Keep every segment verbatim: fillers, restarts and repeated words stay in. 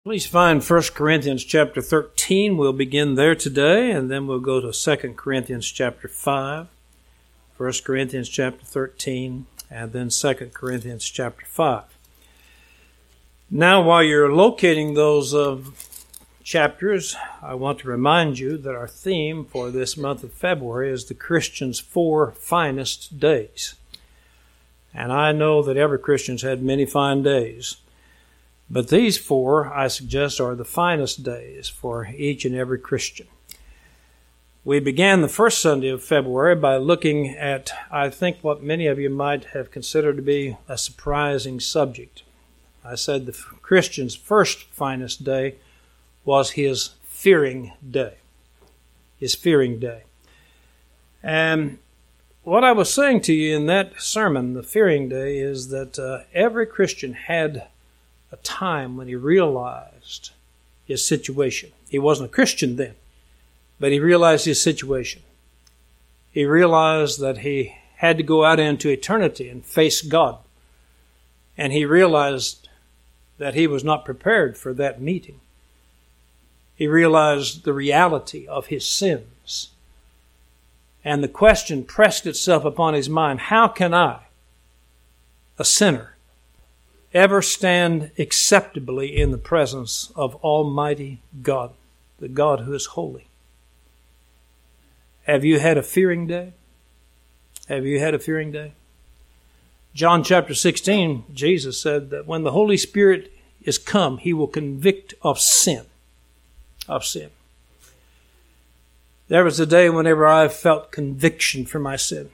Please find First Corinthians chapter thirteen. We'll begin there today, and then we'll go to Second Corinthians chapter five. First Corinthians chapter thirteen, and then Second Corinthians chapter five. Now, while you're locating those uh, chapters, I want to remind you that our theme for this month of February is the Christian's four finest days. And I know that every Christian's had many fine days. But these four, I suggest, are the finest days for each and every Christian. We began the first Sunday of February by looking at, I think, what many of you might have considered to be a surprising subject. I said the Christian's first finest day was his fearing day. His fearing day. And what I was saying to you in that sermon, the fearing day, is that uh, every Christian had a time when he realized his situation. He wasn't a Christian then, but he realized his situation. He realized that he had to go out into eternity and face God. And he realized that he was not prepared for that meeting. He realized the reality of his sins. And the question pressed itself upon his mind, how can I, a sinner, ever stand acceptably in the presence of Almighty God, the God who is holy? Have you had a fearing day? Have you had a fearing day? John chapter sixteen, Jesus said that when the Holy Spirit is come, He will convict of sin. Of sin. There was a day whenever I felt conviction for my sin.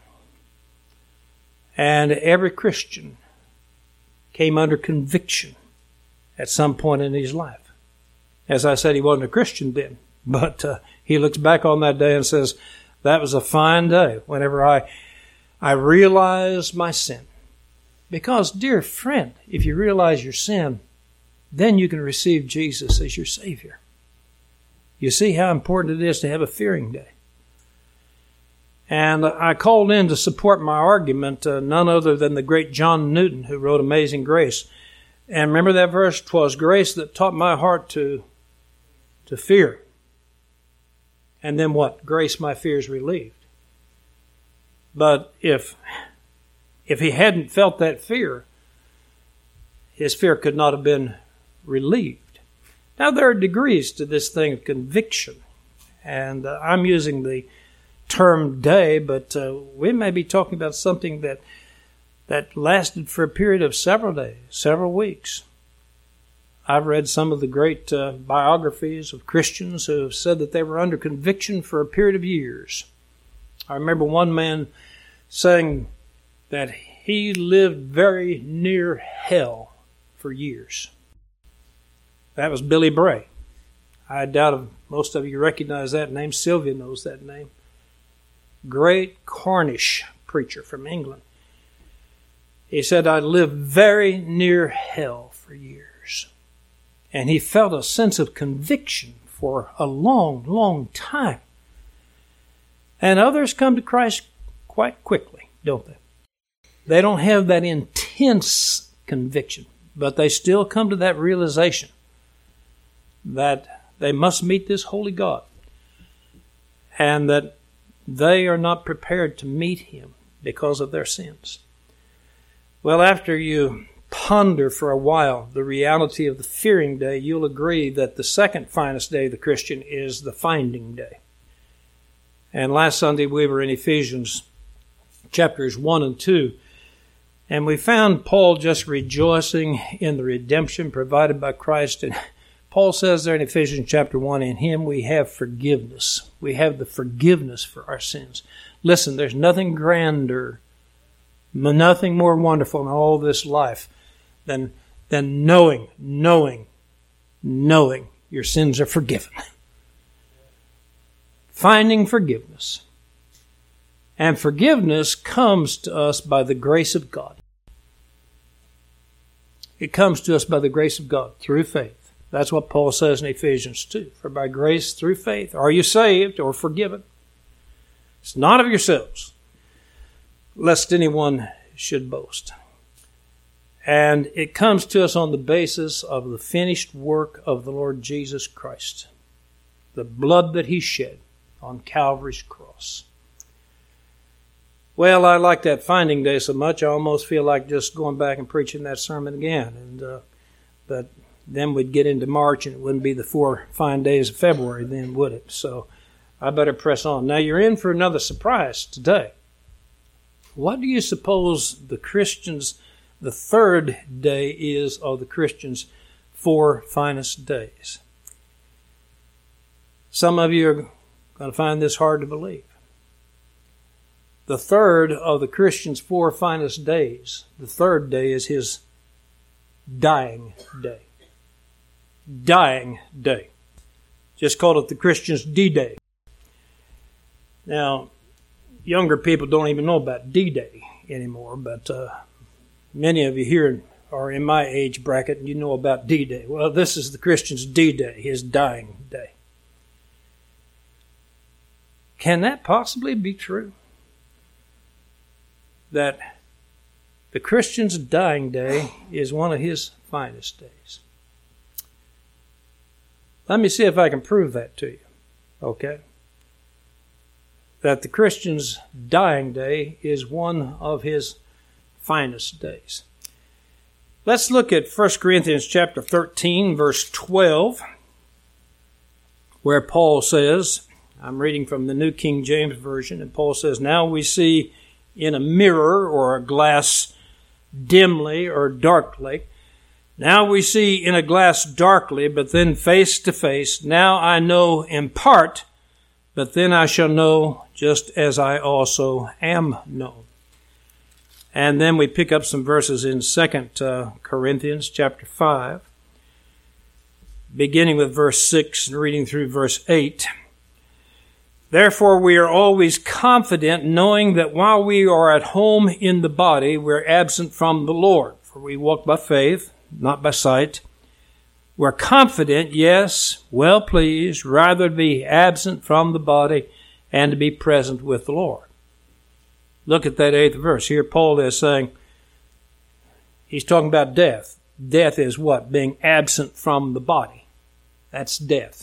And every Christian came under conviction at some point in his life. As I said, he wasn't a Christian then, but uh, he looks back on that day and says, that was a fine day whenever I, I realized my sin. Because, dear friend, if you realize your sin, then you can receive Jesus as your Savior. You see how important it is to have a fearing day. And I called in to support my argument uh, none other than the great John Newton, who wrote Amazing Grace. And remember that verse, "'Twas grace that taught my heart to, to fear. And then what? Grace my fears relieved." But if, if he hadn't felt that fear, his fear could not have been relieved. Now, there are degrees to this thing of conviction. And uh, I'm using the term day, but uh, we may be talking about something that that lasted for a period of several days, several weeks. I've read some of the great uh, biographies of Christians who have said that they were under conviction for a period of years. I remember one man saying that he lived very near hell for years. That was Billy Bray. I doubt if most of you recognize that name. Sylvia knows that name. Great Cornish preacher from England. He said, I lived very near hell for years. And he felt a sense of conviction for a long, long time. And others come to Christ quite quickly, don't they? They don't have that intense conviction, but they still come to that realization that they must meet this holy God, and that they are not prepared to meet Him because of their sins. Well, after you ponder for a while the reality of the fearing day, you'll agree that the second finest day of the Christian is the finding day. And last Sunday we were in Ephesians chapters one and two, and we found Paul just rejoicing in the redemption provided by Christ. And Paul says there in Ephesians chapter one, in Him we have forgiveness. We have the forgiveness for our sins. Listen, there's nothing grander, nothing more wonderful in all this life than, than knowing, knowing, knowing your sins are forgiven. Finding forgiveness. And forgiveness comes to us by the grace of God. It comes to us by the grace of God through faith. That's what Paul says in Ephesians two. For by grace through faith are you saved or forgiven. It's not of yourselves, lest anyone should boast. And it comes to us on the basis of the finished work of the Lord Jesus Christ, the blood that He shed on Calvary's cross. Well, I like that finding day so much, I almost feel like just going back and preaching that sermon again. And uh, but then we'd get into March, and it wouldn't be the four fine days of February then, would it? So I better press on. Now, you're in for another surprise today. What do you suppose the Christians' the third day is of the Christians' four finest days? Some of you are going to find this hard to believe. The third of the Christian's four finest days, the third day is his dying day. Dying day. Just call it the Christian's D-Day. Now, younger people don't even know about D-Day anymore, but uh, many of you here are in my age bracket and you know about D-Day. Well, this is the Christian's D-Day, his dying day. Can that possibly be true? That the Christian's dying day is one of his finest days. Let me see if I can prove that to you. Okay? That the Christian's dying day is one of his finest days. Let's look at First Corinthians chapter thirteen, verse twelve, where Paul says, I'm reading from the New King James Version, and Paul says, now we see in a mirror or a glass dimly or darkly. Now we see in a glass darkly, but then face to face. Now I know in part, but then I shall know just as I also am known. And then we pick up some verses in Second uh, Corinthians chapter five, beginning with verse six and reading through verse eight. Therefore we are always confident, knowing that while we are at home in the body, we're absent from the Lord. For we walk by faith, not by sight. We're confident, yes, well pleased, rather to be absent from the body and to be present with the Lord. Look at that eighth verse. Here Paul is saying, he's talking about death. Death is what? Being absent from the body. That's death.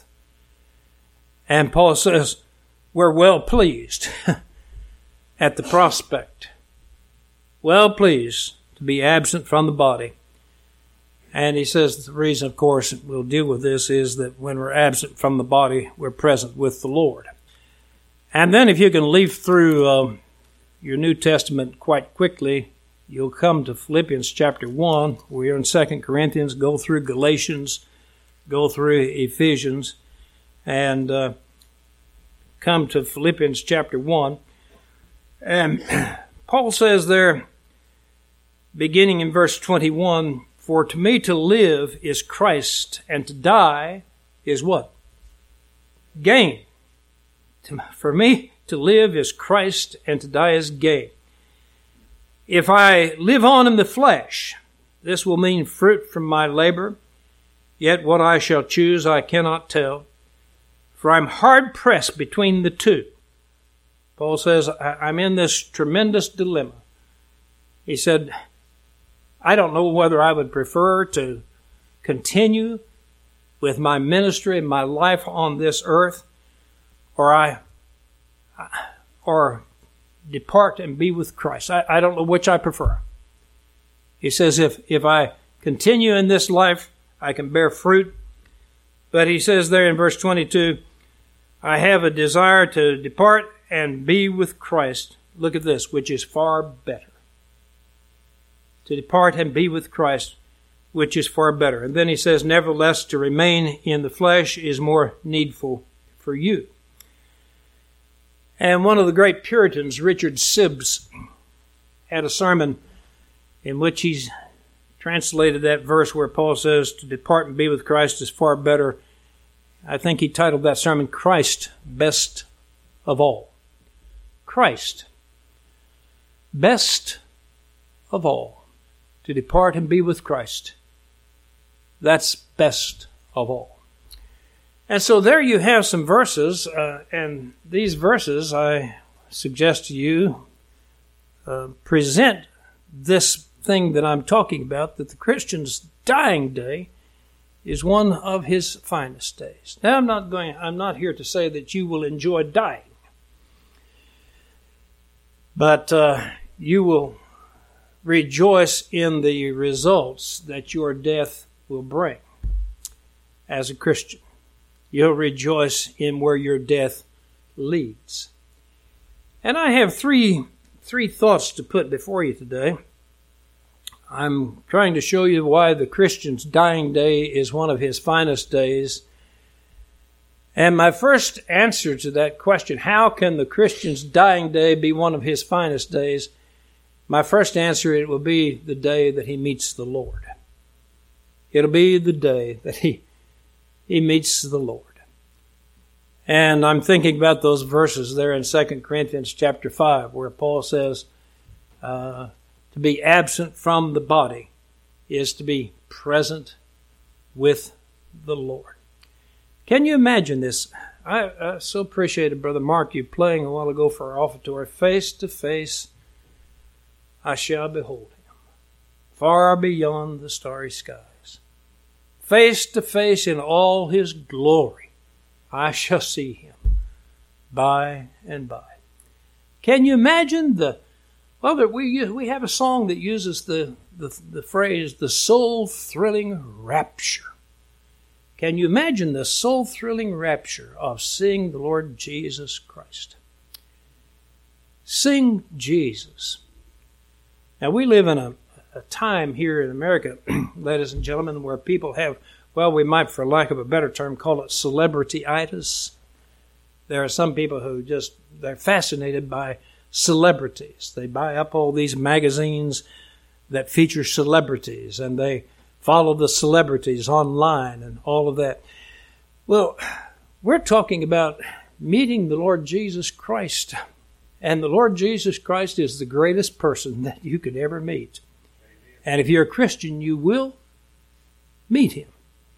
And Paul says, we're well pleased at the prospect. Well pleased to be absent from the body. And he says the reason, of course, we'll deal with this is that when we're absent from the body, we're present with the Lord. And then if you can leaf through uh, your New Testament quite quickly, you'll come to Philippians chapter one. We're in Second Corinthians, go through Galatians, go through Ephesians, and uh, come to Philippians chapter one. And Paul says there, beginning in verse twenty-one, for to me to live is Christ, and to die is what? Gain. For me to live is Christ, and to die is gain. If I live on in the flesh, this will mean fruit from my labor, yet what I shall choose I cannot tell, for I'm hard pressed between the two. Paul says, I'm in this tremendous dilemma. He said, I don't know whether I would prefer to continue with my ministry and my life on this earth, or I, or depart and be with Christ. I, I don't know which I prefer. He says, if, if I continue in this life, I can bear fruit. But he says there in verse twenty-two, I have a desire to depart and be with Christ. Look at this, which is far better. To depart and be with Christ, which is far better. And then he says, nevertheless, to remain in the flesh is more needful for you. And one of the great Puritans, Richard Sibbes, had a sermon in which he's translated that verse where Paul says, to depart and be with Christ is far better. I think he titled that sermon, Christ, Best of All. Christ, best of all. To depart and be with Christ. That's best of all. And so there you have some verses, uh, and these verses, I suggest to you, uh, present this thing that I'm talking about, that the Christian's dying day is one of his finest days. Now, I'm not going, I'm not here to say that you will enjoy dying, but uh, you will rejoice in the results that your death will bring as a Christian. You'll rejoice in where your death leads. And I have three three thoughts to put before you today. I'm trying to show you why the Christian's dying day is one of his finest days. And my first answer to that question, how can the Christian's dying day be one of his finest days? My first answer, it will be the day that he meets the Lord. It'll be the day that he, he meets the Lord. And I'm thinking about those verses there in Second Corinthians chapter five, where Paul says, uh, to be absent from the body is to be present with the Lord. Can you imagine this? I, I so appreciated, Brother Mark, you playing a while ago for our offertory. Face to face, I shall behold him, far beyond the starry skies. Face to face in all his glory, I shall see him by and by. Can you imagine the Well, we we have a song that uses the, the, the phrase, the soul-thrilling rapture. Can you imagine the soul-thrilling rapture of seeing the Lord Jesus Christ? Sing Jesus. Now, we live in a, a time here in America, ladies and gentlemen, where people have, well, we might, for lack of a better term, call it celebrity-itis. There are some people who just, they're fascinated by celebrities. They buy up all these magazines that feature celebrities, and they follow the celebrities online and all of that. Well, we're talking about meeting the Lord Jesus Christ, and the Lord Jesus Christ is the greatest person that you could ever meet. And if you're a Christian, you will meet him.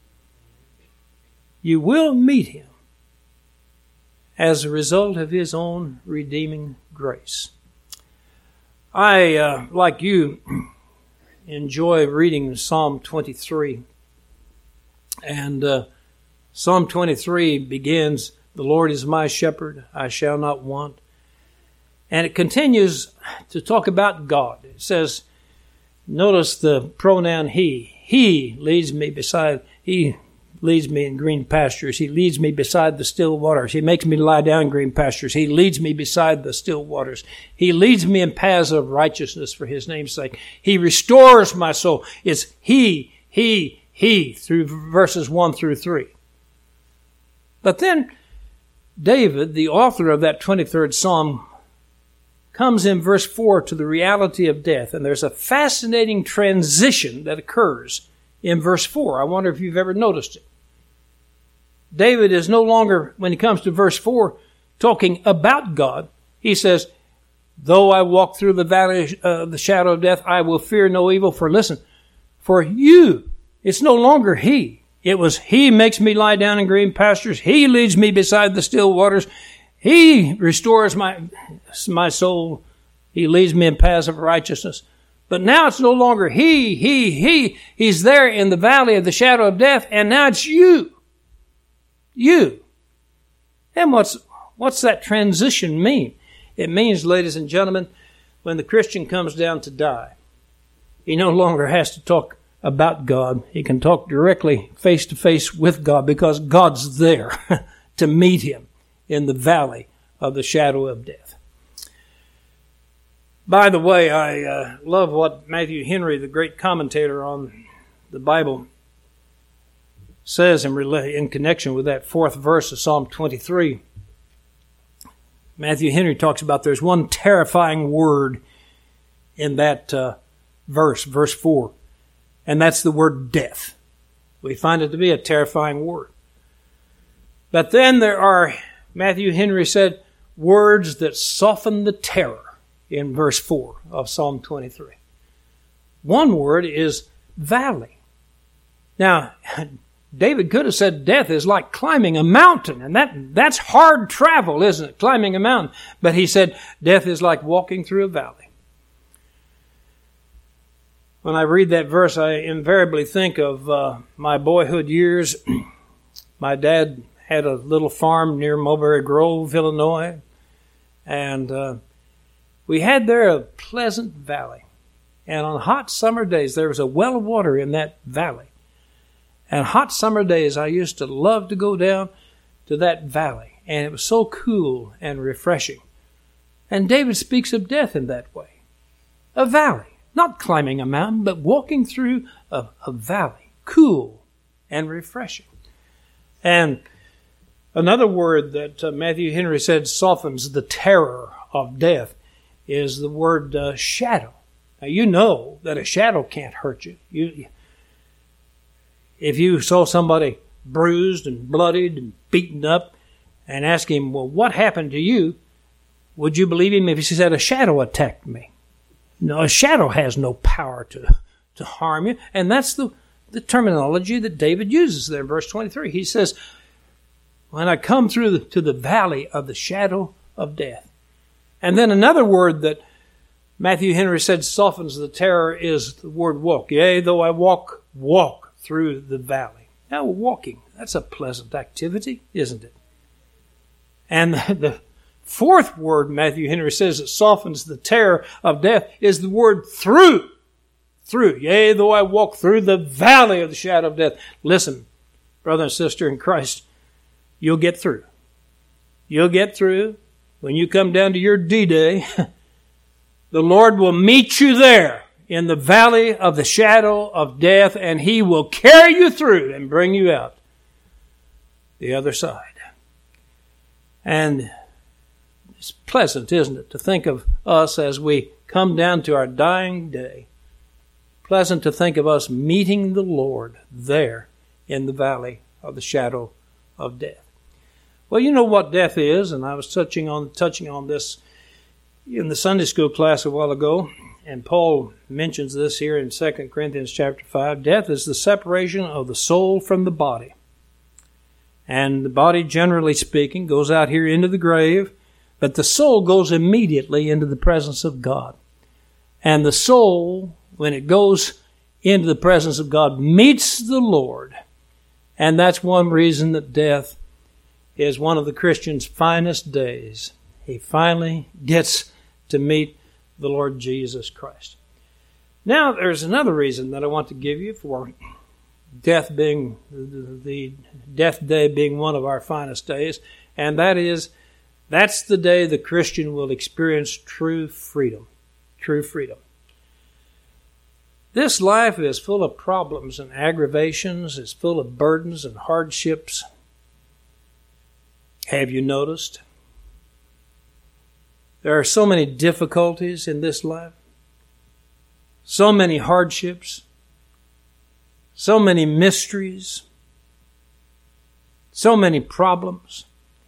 You will meet him as a result of his own redeeming grace. I, uh, like you, enjoy reading Psalm twenty-three. And uh, Psalm twenty-three begins, "The Lord is my shepherd, I shall not want." And it continues to talk about God. It says, notice the pronoun he. He leads me beside, he leads me in green pastures. He leads me beside the still waters. He makes me lie down in green pastures. He leads me beside the still waters. He leads me in paths of righteousness for his name's sake. He restores my soul. It's he, he, he through verses one through three. But then David, the author of that twenty-third Psalm, comes in verse four to the reality of death. And there's a fascinating transition that occurs in verse four. I wonder if you've ever noticed it. David is no longer, when he comes to verse four, talking about God. He says, though I walk through the valley of uh, the shadow of death, I will fear no evil. For listen, for you, it's no longer he. It was he makes me lie down in green pastures. He leads me beside the still waters. He restores my, my soul. He leads me in paths of righteousness. But now it's no longer he, he, he. He's there in the valley of the shadow of death, and now it's you. You. And what's, what's that transition mean? It means, ladies and gentlemen, when the Christian comes down to die, he no longer has to talk about God. He can talk directly face to face with God because God's there to meet him in the valley of the shadow of death. By the way, I uh, love what Matthew Henry, the great commentator on the Bible, says in, rela- in connection with that fourth verse of Psalm twenty-three. Matthew Henry talks about there's one terrifying word in that uh, verse, verse four, and that's the word death. We find it to be a terrifying word. But then there are, Matthew Henry said, words that soften the terror in verse four of Psalm twenty-three. One word is valley. Now, David could have said death is like climbing a mountain, and that that's hard travel, isn't it? Climbing a mountain. But he said death is like walking through a valley. When I read that verse, I invariably think of uh, my boyhood years. My dad had a little farm near Mulberry Grove, Illinois, and uh, we had there a pleasant valley. And on hot summer days, there was a well of water in that valley. And hot summer days, I used to love to go down to that valley, and it was so cool and refreshing. And David speaks of death in that way. A valley. Not climbing a mountain, but walking through a, a valley, cool and refreshing. And another word that uh, Matthew Henry said softens the terror of death is the word uh, shadow. Now, you know that a shadow can't hurt you. You, if you saw somebody bruised and bloodied and beaten up and asked him, well, what happened to you? Would you believe him if he said, a shadow attacked me? No, a shadow has no power to, to harm you. And that's the, the terminology that David uses there in verse twenty-three. He says, when I come through the, to the valley of the shadow of death. And then another word that Matthew Henry said softens the terror is the word walk. Yea, though I walk, walk through the valley. Now, walking, that's a pleasant activity, isn't it? And the, the fourth word Matthew Henry says that softens the terror of death is the word through. Through. Yea, though I walk through the valley of the shadow of death. Listen, brother and sister in Christ, you'll get through. You'll get through. When you come down to your D-Day, the Lord will meet you there in the valley of the shadow of death, and He will carry you through and bring you out the other side. And it's pleasant, isn't it, to think of us as we come down to our dying day. Pleasant to think of us meeting the Lord there in the valley of the shadow of death. Well, you know what death is, and I was touching on touching on this in the Sunday school class a while ago, and Paul mentions this here in Second Corinthians chapter five. Death is the separation of the soul from the body. And the body, generally speaking, goes out here into the grave, but the soul goes immediately into the presence of God. And the soul, when it goes into the presence of God, meets the Lord. And that's one reason that death is one of the Christian's finest days. He finally gets to meet the Lord Jesus Christ. Now, there's another reason that I want to give you for death being, the death day being one of our finest days, and that is, that's the day the Christian will experience true freedom. True freedom. This life is full of problems and aggravations. It's full of burdens and hardships. Have you noticed? There are so many difficulties in this life. So many hardships. So many mysteries. So many problems.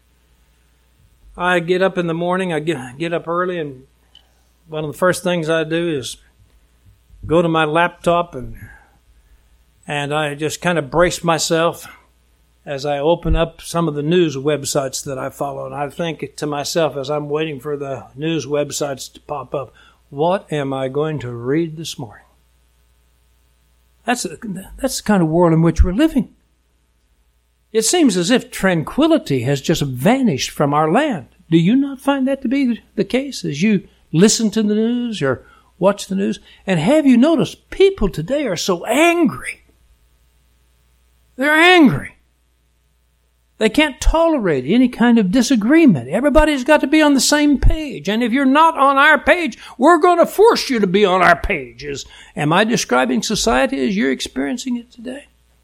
I get up in the morning, I get, get up early, and one of the first things I do is go to my laptop and and I just kind of brace myself as I open up some of the news websites that I follow. And I think to myself as I'm waiting for the news websites to pop up, what am I going to read this morning? That's, a, that's the kind of world in which we're living. It seems as if tranquility has just vanished from our land. Do you not find that to be the case as you listen to the news or watch the news? And have you noticed people today are so angry? They're angry. They can't tolerate any kind of disagreement. Everybody's got to be on the same page. And if you're not on our page, we're going to force you to be on our page. Is, am I describing society as you're experiencing it today?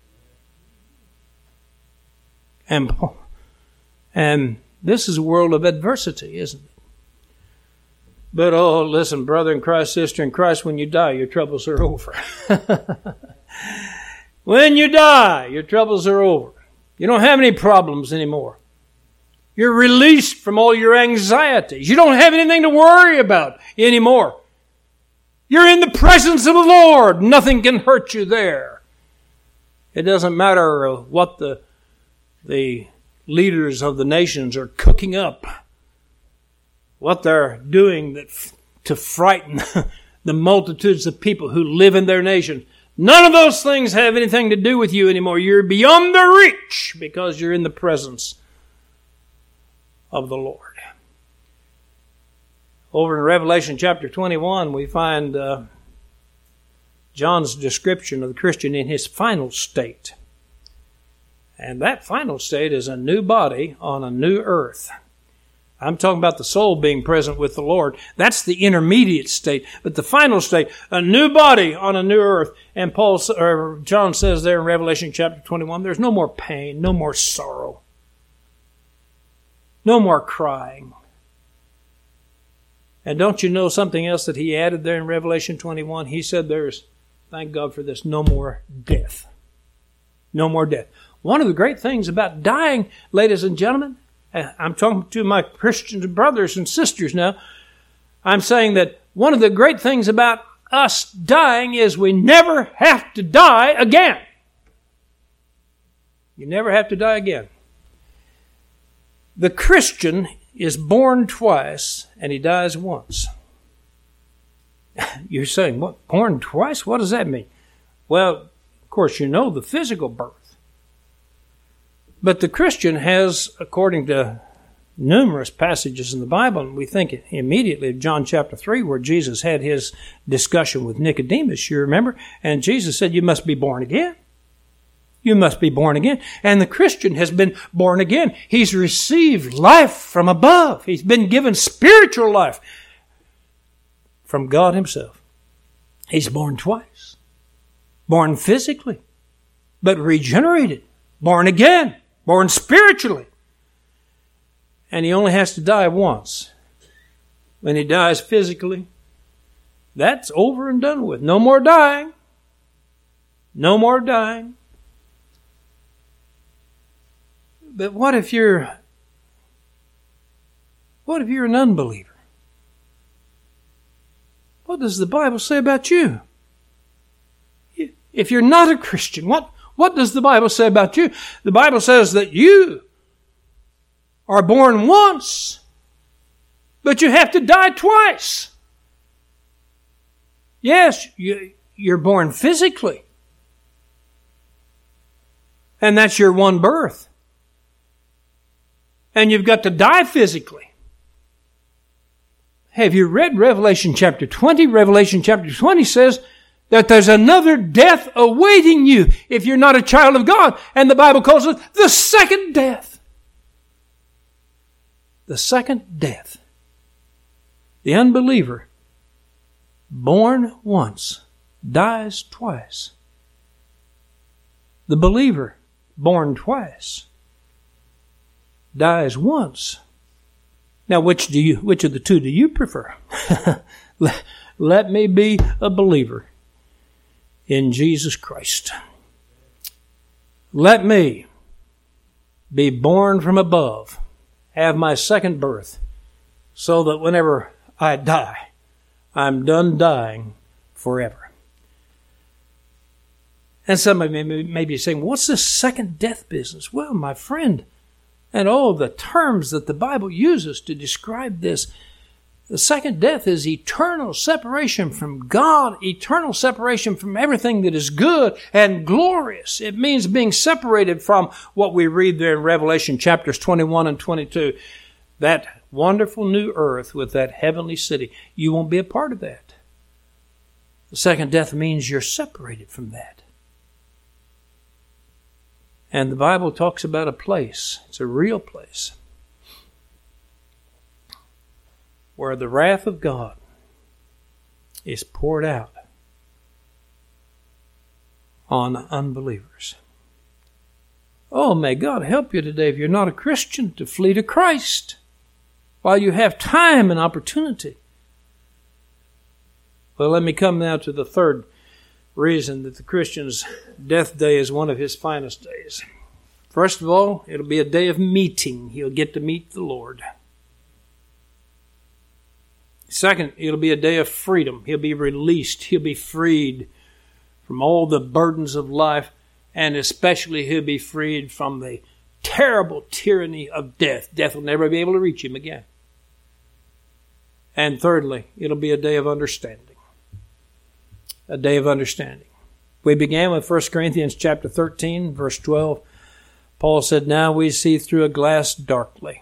And, and this is a world of adversity, isn't it? But, oh, listen, brother in Christ, sister in Christ, when you die, your troubles are over. When you die, your troubles are over. You don't have any problems anymore. You're released from all your anxieties. You don't have anything to worry about anymore. You're in the presence of the Lord. Nothing can hurt you there. It doesn't matter what the, the leaders of the nations are cooking up, what they're doing that f- to frighten the multitudes of people who live in their nation. None of those things have anything to do with you anymore. You're beyond their reach because you're in the presence of the Lord. Over in Revelation chapter twenty-one, we find uh, John's description of the Christian in his final state. And that final state is a new body on a new earth. I'm talking about the soul being present with the Lord. That's the intermediate state. But the final state, a new body on a new earth. And Paul, or John says there in Revelation chapter twenty-one, there's no more pain, no more sorrow, no more crying. And don't you know something else that he added there in Revelation twenty-one? He said there's, thank God for this, no more death. No more death. One of the great things about dying, ladies and gentlemen, I'm talking to my Christian brothers and sisters now. I'm saying that one of the great things about us dying is we never have to die again. You never have to die again. The Christian is born twice and he dies once. You're saying, what? Born twice? What does that mean? Well, of course, you know the physical birth. But the Christian has, according to numerous passages in the Bible, and we think immediately of John chapter three, where Jesus had his discussion with Nicodemus, you remember? And Jesus said, you must be born again. You must be born again. And the Christian has been born again. He's received life from above. He's been given spiritual life from God himself. He's born twice. Born physically, but regenerated. Born again. Born spiritually. And he only has to die once. When he dies physically, that's over and done with. No more dying. No more dying. But what if you're, what if you're an unbeliever? What does the Bible say about you? If you're not a Christian, what, what does the Bible say about you? The Bible says that you are born once, but you have to die twice. Yes, you, you're born physically. And that's your one birth. And you've got to die physically. Have you read Revelation chapter twenty? Revelation chapter twenty says that there's another death awaiting you if you're not a child of God. And the Bible calls it the second death. The second death. The unbeliever, born once, dies twice. The believer, born twice, dies once. Now, which do you, which of the two do you prefer? let, let me be a believer in Jesus Christ. Let me be born from above, have my second birth, so that whenever I die, I'm done dying forever. And somebody may, may be saying, what's this second death business? Well, my friend, and all the terms that the Bible uses to describe this, the second death is eternal separation from God, eternal separation from everything that is good and glorious. It means being separated from what we read there in Revelation chapters twenty-one and twenty-two. That wonderful new earth with that heavenly city. You won't be a part of that. The second death means you're separated from that. And the Bible talks about a place. It's a real place where the wrath of God is poured out on unbelievers. Oh, may God help you today, if you're not a Christian, to flee to Christ while you have time and opportunity. Well, let me come now to the third reason that the Christian's death day is one of his finest days. First of all, it'll be a day of meeting. He'll get to meet the Lord. Second, it'll be a day of freedom. He'll be released. He'll be freed from all the burdens of life, and especially he'll be freed from the terrible tyranny of death. Death will never be able to reach him again. And thirdly, it'll be a day of understanding. a day of understanding. We began with First Corinthians chapter thirteen, verse twelve. Paul said, now we see through a glass darkly,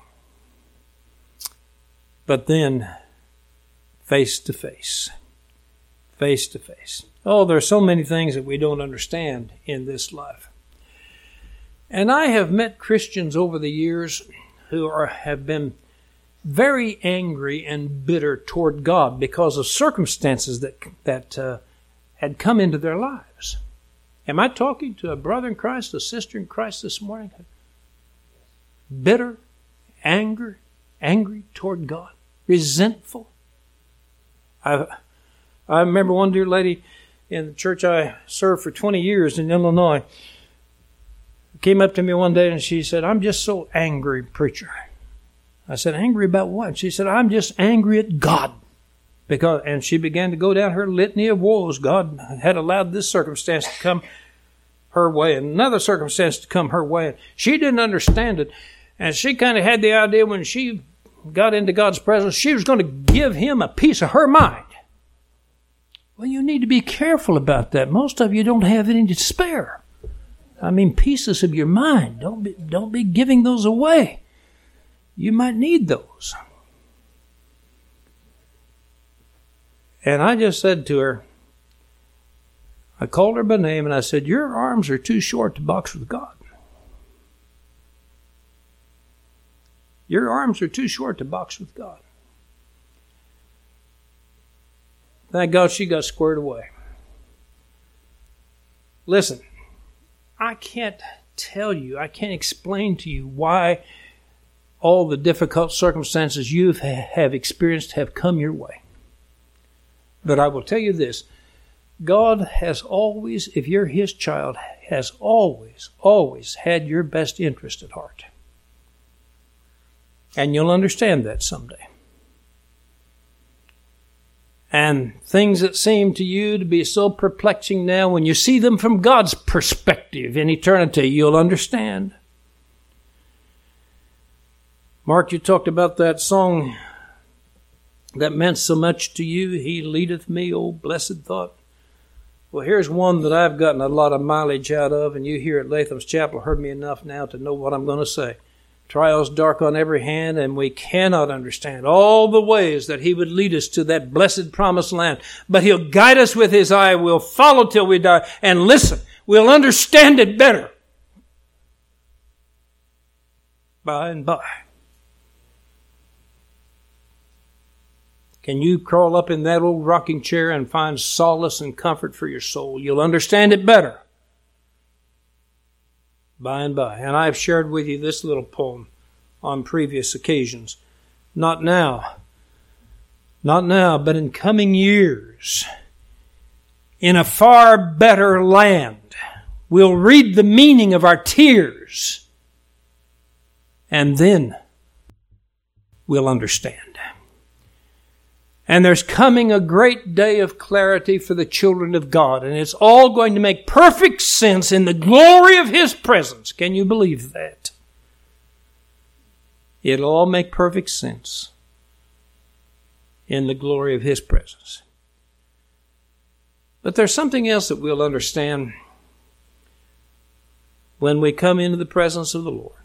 but then face to face. Face to face. Oh, there are so many things that we don't understand in this life. And I have met Christians over the years who are have been very angry and bitter toward God because of circumstances that that uh, had come into their lives. Am I talking to a brother in Christ, a sister in Christ this morning? Bitter, anger, angry toward God, resentful. I I remember one dear lady in the church I served for twenty years in Illinois came up to me one day and she said, I'm just so angry, preacher. I said, angry about what? She said, I'm just angry at God. Because, and she began to go down her litany of woes. God had allowed this circumstance to come her way and another circumstance to come her way. She didn't understand it. And she kind of had the idea when she got into God's presence, she was going to give him a piece of her mind. Well, you need to be careful about that. Most of you don't have any to spare. I mean, pieces of your mind. Don't be, don't be giving those away. You might need those. And I just said to her, I called her by name and I said, your arms are too short to box with God. Your arms are too short to box with God. Thank God she got squared away. Listen, I can't tell you, I can't explain to you why all the difficult circumstances you have experienced have come your way. But I will tell you this, God has always, if you're his child, has always, always had your best interest at heart. And you'll understand that someday. And things that seem to you to be so perplexing now, when you see them from God's perspective in eternity, you'll understand. Mark, you talked about that song that meant so much to you. He leadeth me, oh blessed thought. Well, here's one that I've gotten a lot of mileage out of, and you here at Latham's Chapel heard me enough now to know what I'm going to say. Trials dark on every hand, and we cannot understand all the ways that he would lead us to that blessed promised land. But he'll guide us with his eye. We'll follow till we die. And listen, we'll understand it better by and by. Can you crawl up in that old rocking chair and find solace and comfort for your soul? You'll understand it better by and by. And I've shared with you this little poem on previous occasions. Not now. Not now, but in coming years, in a far better land, we'll read the meaning of our tears, and then we'll understand. And there's coming a great day of clarity for the children of God. And it's all going to make perfect sense in the glory of his presence. Can you believe that? It'll all make perfect sense in the glory of his presence. But there's something else that we'll understand when we come into the presence of the Lord.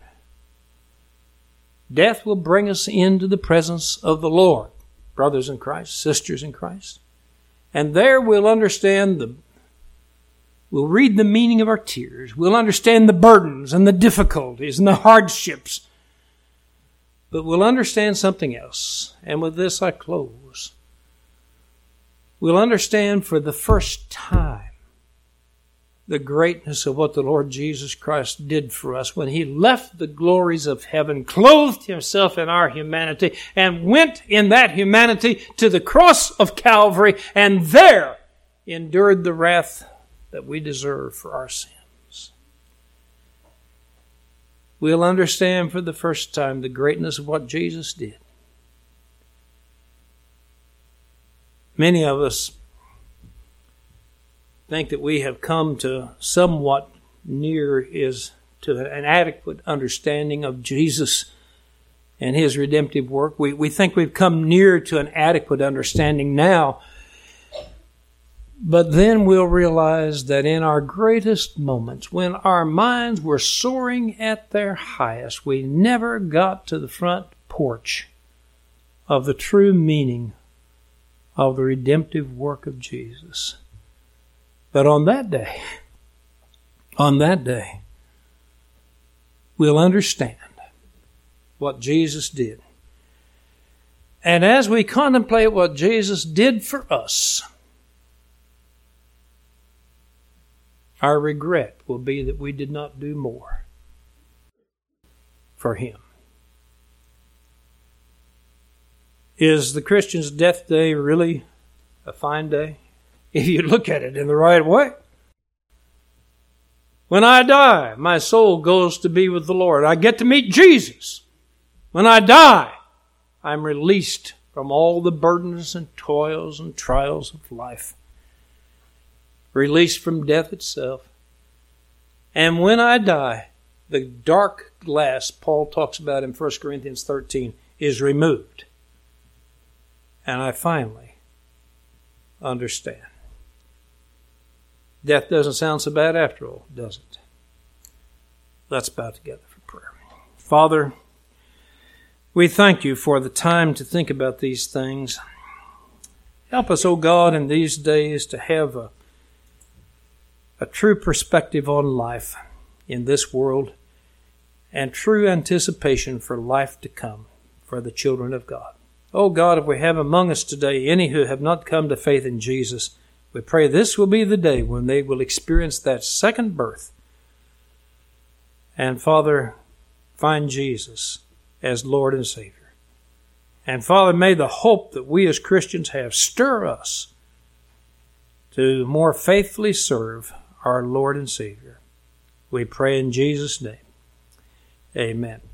Death will bring us into the presence of the Lord. Brothers in Christ, sisters in Christ. And there we'll understand the, we'll read the meaning of our tears. We'll understand the burdens and the difficulties and the hardships. But we'll understand something else. And with this I close. We'll understand for the first time the greatness of what the Lord Jesus Christ did for us when he left the glories of heaven, clothed himself in our humanity, and went in that humanity to the cross of Calvary, and there endured the wrath that we deserve for our sins. We'll understand for the first time the greatness of what Jesus did. Many of us think that we have come to somewhat near is to an adequate understanding of Jesus and his redemptive work. We we think we've come near to an adequate understanding now. But then we'll realize that in our greatest moments, when our minds were soaring at their highest, we never got to the front porch of the true meaning of the redemptive work of Jesus. But on that day, on that day, we'll understand what Jesus did. And as we contemplate what Jesus did for us, our regret will be that we did not do more for Him. Is the Christian's death day really a fine day? If you look at it in the right way. When I die, my soul goes to be with the Lord. I get to meet Jesus. When I die, I'm released from all the burdens and toils and trials of life. Released from death itself. And when I die, the dark glass Paul talks about in First Corinthians thirteen is removed. And I finally understand. Death doesn't sound so bad after all, does it? Let's bow together for prayer. Father, we thank You for the time to think about these things. Help us, O God, in these days to have a, a true perspective on life in this world and true anticipation for life to come for the children of God. O God, if we have among us today any who have not come to faith in Jesus, we pray this will be the day when they will experience that second birth. And Father, find Jesus as Lord and Savior. And Father, may the hope that we as Christians have stir us to more faithfully serve our Lord and Savior. We pray in Jesus' name. Amen.